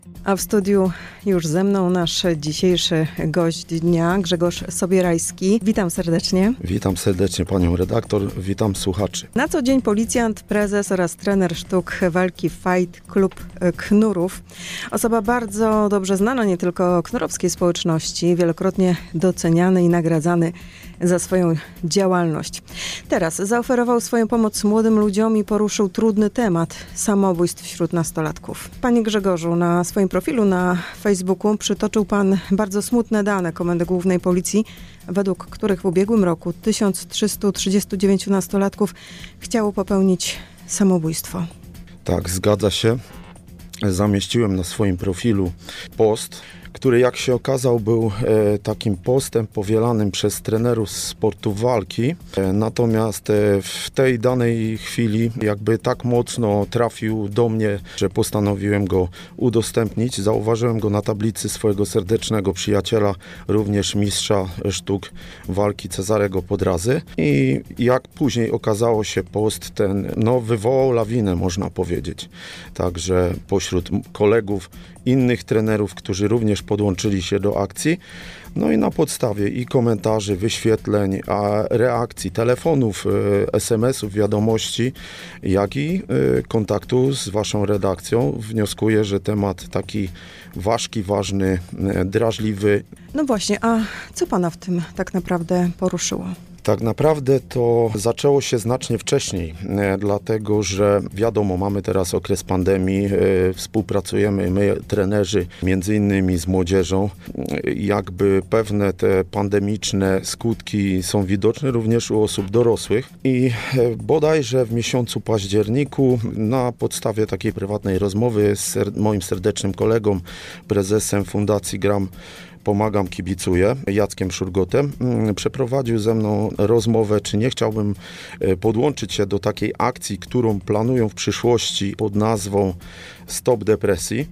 A w studiu już ze mną nasz dzisiejszy gość dnia, Grzegorz Sobierajski. Witam serdecznie. Witam serdecznie panią redaktor, witam słuchaczy. Na co dzień policjant, prezes oraz trener sztuk walki Fight Club Knurów. Osoba bardzo dobrze znana nie tylko knurowskiej społeczności, wielokrotnie doceniany i nagradzany za swoją działalność. Teraz zaoferował swoją pomoc młodym ludziom i poruszył trudny temat samobójstw wśród nastolatków. Panie Grzegorzu, na swoim profilu na Facebooku przytoczył pan bardzo smutne dane Komendy Głównej Policji, według których w ubiegłym roku 1339 nastolatków chciało popełnić samobójstwo. Tak, zgadza się. Zamieściłem na swoim profilu post, który jak się okazał był takim postem powielanym przez trenerów sportu walki. Natomiast w tej danej chwili jakby tak mocno trafił do mnie, że postanowiłem go udostępnić. Zauważyłem go na tablicy swojego serdecznego przyjaciela, również mistrza sztuk walki Cezarego Podrazy. I jak później okazało się, post ten wywołał lawinę, można powiedzieć. Także pośród kolegów, innych trenerów, którzy również podłączyli się do akcji. No i na podstawie i komentarzy, wyświetleń, a reakcji, telefonów, SMS-ów, wiadomości, jak i kontaktu z waszą redakcją wnioskuję, że temat taki ważki, ważny, drażliwy. No właśnie, a co pana w tym tak naprawdę poruszyło? Tak naprawdę to zaczęło się znacznie wcześniej, dlatego że wiadomo, mamy teraz okres pandemii, współpracujemy my, trenerzy, między innymi z młodzieżą. Jakby pewne te pandemiczne skutki są widoczne również u osób dorosłych i bodajże w miesiącu październiku na podstawie takiej prywatnej rozmowy z moim serdecznym kolegą, prezesem Fundacji Gram Pomagam, Kibicuję, Jackiem Szurgotem, przeprowadził ze mną rozmowę, czy nie chciałbym podłączyć się do takiej akcji, którą planują w przyszłości pod nazwą Stop Depresji.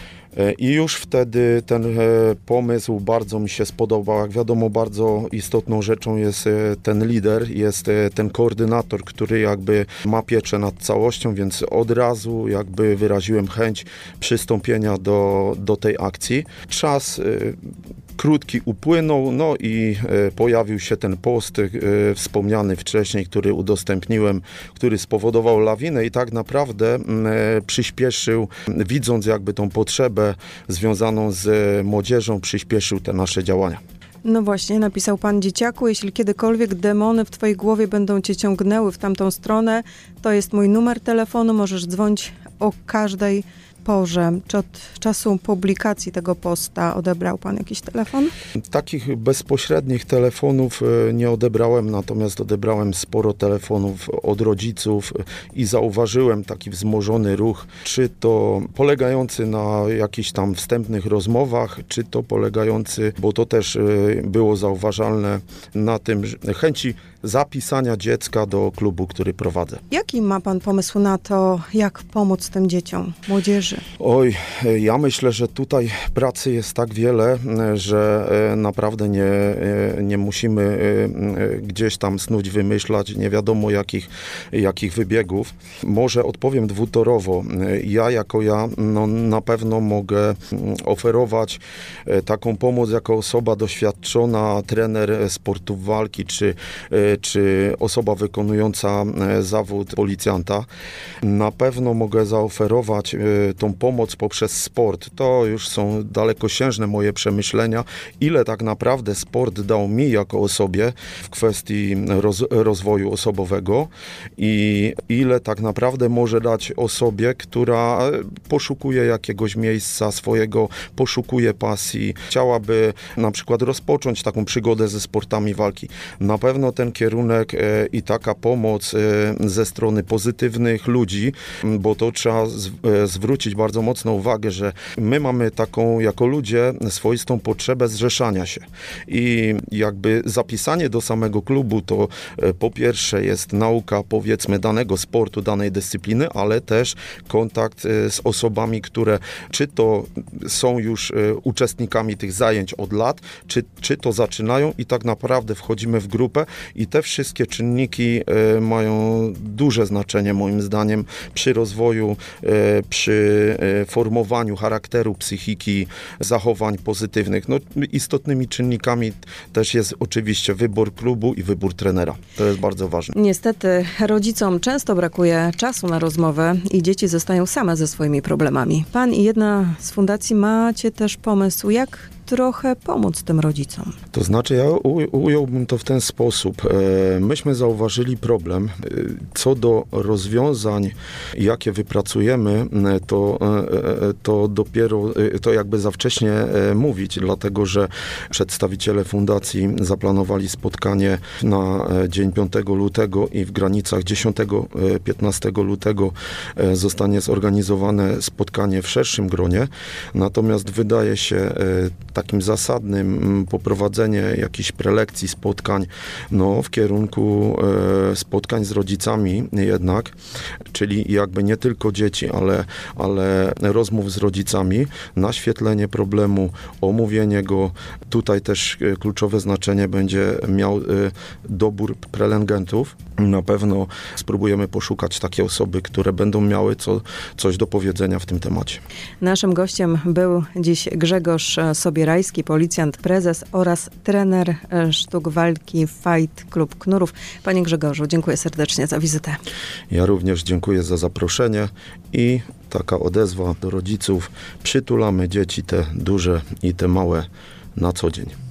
I już wtedy ten pomysł bardzo mi się spodobał. Jak wiadomo, bardzo istotną rzeczą jest ten lider, jest ten koordynator, który jakby ma pieczę nad całością, więc od razu jakby wyraziłem chęć przystąpienia do tej akcji. Czas krótki upłynął, no i pojawił się ten post wspomniany wcześniej, który udostępniłem, który spowodował lawinę i tak naprawdę przyspieszył, widząc jakby tą potrzebę związaną z młodzieżą, przyspieszył te nasze działania. No właśnie, napisał pan: dzieciaku, jeśli kiedykolwiek demony w twojej głowie będą cię ciągnęły w tamtą stronę, to jest mój numer telefonu, możesz dzwonić o każdej porze. Czy od czasu publikacji tego posta odebrał pan jakiś telefon? Takich bezpośrednich telefonów nie odebrałem, natomiast odebrałem sporo telefonów od rodziców i zauważyłem taki wzmożony ruch, czy to polegający na jakichś tam wstępnych rozmowach, czy to polegający, bo to też było zauważalne, na tym chęci zapisania dziecka do klubu, który prowadzę. Jaki ma pan pomysł na to, jak pomóc tym dzieciom, młodzieży? Oj, ja myślę, że tutaj pracy jest tak wiele, że naprawdę nie musimy gdzieś tam snuć, wymyślać nie wiadomo jakich wybiegów. Może odpowiem dwutorowo. Ja na pewno mogę oferować taką pomoc jako osoba doświadczona, trener sportów walki, czy osoba wykonująca zawód policjanta. Na pewno mogę zaoferować tą pomoc poprzez sport. To już są dalekosiężne moje przemyślenia, ile tak naprawdę sport dał mi jako osobie w kwestii rozwoju osobowego i ile tak naprawdę może dać osobie, która poszukuje jakiegoś miejsca swojego, poszukuje pasji, chciałaby na przykład rozpocząć taką przygodę ze sportami walki. Na pewno ten kierunek i taka pomoc ze strony pozytywnych ludzi, bo to trzeba zwrócić bardzo mocno uwagę, że my mamy taką jako ludzie swoistą potrzebę zrzeszania się i jakby zapisanie do samego klubu to po pierwsze jest nauka, powiedzmy, danego sportu, danej dyscypliny, ale też kontakt z osobami, które czy to są już uczestnikami tych zajęć od lat, czy to zaczynają i tak naprawdę wchodzimy w grupę i te wszystkie czynniki mają duże znaczenie moim zdaniem przy rozwoju, przy formowaniu charakteru, psychiki, zachowań pozytywnych. No, istotnymi czynnikami też jest oczywiście wybór klubu i wybór trenera. To jest bardzo ważne. Niestety rodzicom często brakuje czasu na rozmowę i dzieci zostają same ze swoimi problemami. Pan i jedna z fundacji macie też pomysł, jak trochę pomóc tym rodzicom. To znaczy, ja ująłbym to w ten sposób. Myśmy zauważyli problem. Co do rozwiązań, jakie wypracujemy, to dopiero, to jakby za wcześnie mówić, dlatego że przedstawiciele fundacji zaplanowali spotkanie na dzień 5 lutego i w granicach 10-15 lutego zostanie zorganizowane spotkanie w szerszym gronie. Natomiast wydaje się takim zasadnym poprowadzenie jakichś prelekcji, spotkań, no w kierunku spotkań z rodzicami jednak, czyli jakby nie tylko dzieci, ale rozmów z rodzicami, naświetlenie problemu, omówienie go. Tutaj też kluczowe znaczenie będzie miał dobór prelegentów. Na pewno spróbujemy poszukać takie osoby, które będą miały coś do powiedzenia w tym temacie. Naszym gościem był dziś Grzegorz Sobierajski, policjant, prezes oraz trener sztuk walki Fight Klub Knurów. Panie Grzegorzu, dziękuję serdecznie za wizytę. Ja również dziękuję za zaproszenie i taka odezwa do rodziców. Przytulamy dzieci, te duże i te małe, na co dzień.